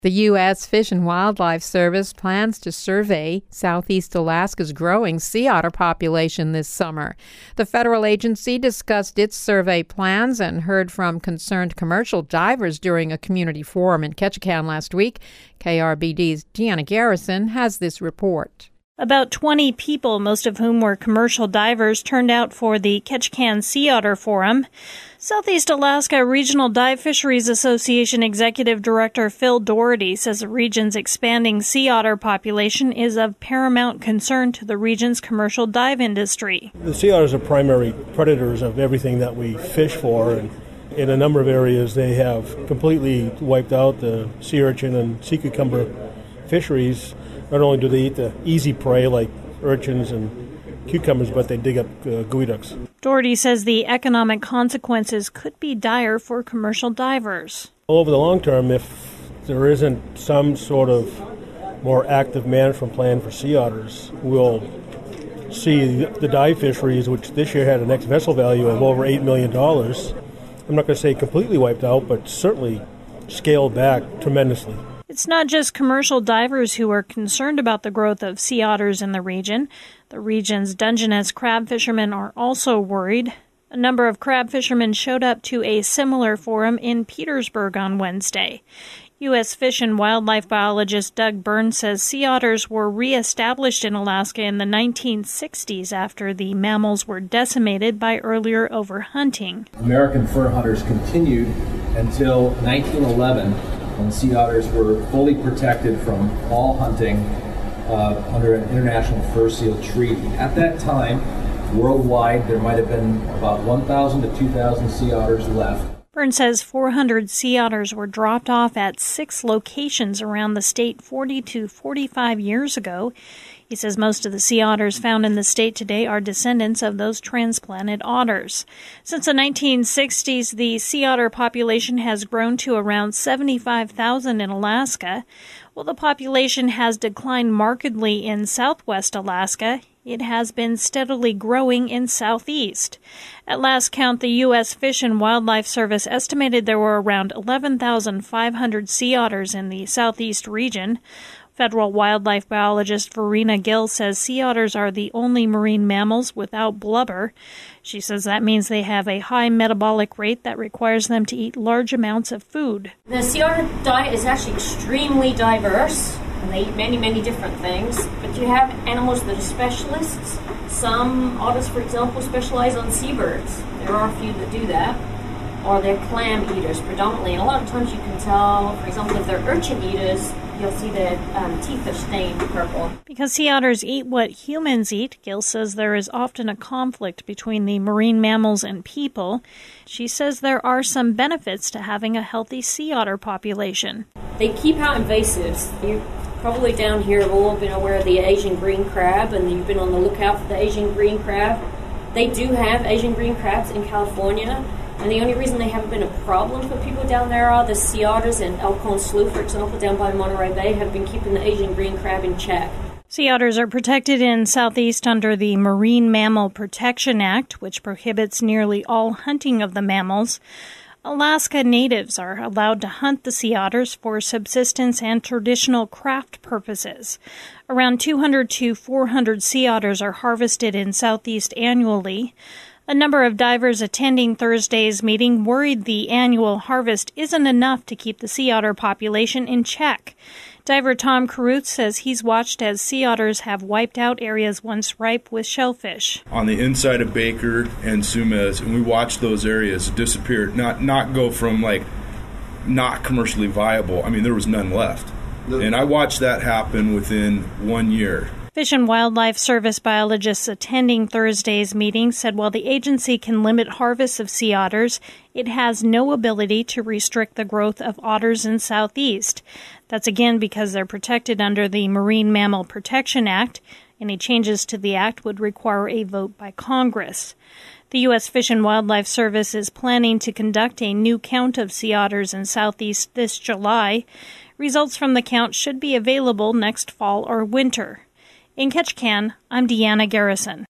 The U.S. Fish and Wildlife Service plans to survey Southeast Alaska's growing sea otter population this summer. The federal agency discussed its survey plans and heard from concerned commercial divers during a community forum in Ketchikan last week. KRBD's Deanna Garrison has this report. About 20 people, most of whom were commercial divers, turned out for the Ketchikan Sea Otter Forum. Southeast Alaska Regional Dive Fisheries Association Executive Director Phil Doherty says the region's expanding sea otter population is of paramount concern to the region's commercial dive industry. The sea otters are primary predators of everything that we fish for, and in a number of areas they have completely wiped out the sea urchin and sea cucumber fisheries. Not only do they eat the easy prey like urchins and cucumbers, but they dig up geoducks. Doherty says the economic consequences could be dire for commercial divers. Over the long term, if there isn't some sort of more active management plan for sea otters, we'll see the dive fisheries, which this year had an ex-vessel value of over $8 million. I'm not going to say completely wiped out, but certainly scaled back tremendously. It's not just commercial divers who are concerned about the growth of sea otters in the region. The region's Dungeness crab fishermen are also worried. A number of crab fishermen showed up to a similar forum in Petersburg on Wednesday. U.S. Fish and Wildlife biologist Doug Burns says sea otters were reestablished in Alaska in the 1960s after the mammals were decimated by earlier overhunting. American fur hunters continued until 1911. When sea otters were fully protected from all hunting under an international fur seal treaty. At that time, worldwide, there might have been about 1,000 to 2,000 sea otters left. Burns says 400 sea otters were dropped off at 6 locations around the state 40 to 45 years ago. He says most of the sea otters found in the state today are descendants of those transplanted otters. Since the 1960s, the sea otter population has grown to around 75,000 in Alaska. While the population has declined markedly in southwest Alaska, it has been steadily growing in southeast. At last count, the U.S. Fish and Wildlife Service estimated there were around 11,500 sea otters in the southeast region. Federal wildlife biologist Verena Gill says sea otters are the only marine mammals without blubber. She says that means they have a high metabolic rate that requires them to eat large amounts of food. The sea otter diet is actually extremely diverse, and they eat many, many different things. But you have animals that are specialists. Some otters, for example, specialize on seabirds. There are a few that do that. Or they're clam eaters predominantly. And a lot of times you can tell, for example, if they're urchin eaters, you'll see their teeth are stained purple. Because sea otters eat what humans eat, Gill says there is often a conflict between the marine mammals and people. She says there are some benefits to having a healthy sea otter population. They keep out invasives. You probably down here have all been aware of the Asian green crab, and you've been on the lookout for the Asian green crab. They do have Asian green crabs in California. And the only reason they haven't been a problem for people down there are the sea otters and Elkhorn Slough, for example, down by Monterey Bay, have been keeping the Asian green crab in check. Sea otters are protected in Southeast under the Marine Mammal Protection Act, which prohibits nearly all hunting of the mammals. Alaska natives are allowed to hunt the sea otters for subsistence and traditional craft purposes. Around 200 to 400 sea otters are harvested in Southeast annually. A number of divers attending Thursday's meeting worried the annual harvest isn't enough to keep the sea otter population in check. Diver Tom Carruth says he's watched as sea otters have wiped out areas once ripe with shellfish. On the inside of Baker and Sumas, and we watched those areas disappear, not go from not commercially viable. I mean, there was none left. And I watched that happen within 1 year. Fish and Wildlife Service biologists attending Thursday's meeting said while the agency can limit harvests of sea otters, it has no ability to restrict the growth of otters in Southeast. That's again because they're protected under the Marine Mammal Protection Act. Any changes to the act would require a vote by Congress. The U.S. Fish and Wildlife Service is planning to conduct a new count of sea otters in Southeast this July. Results from the count should be available next fall or winter. In Ketchikan, I'm Deanna Garrison.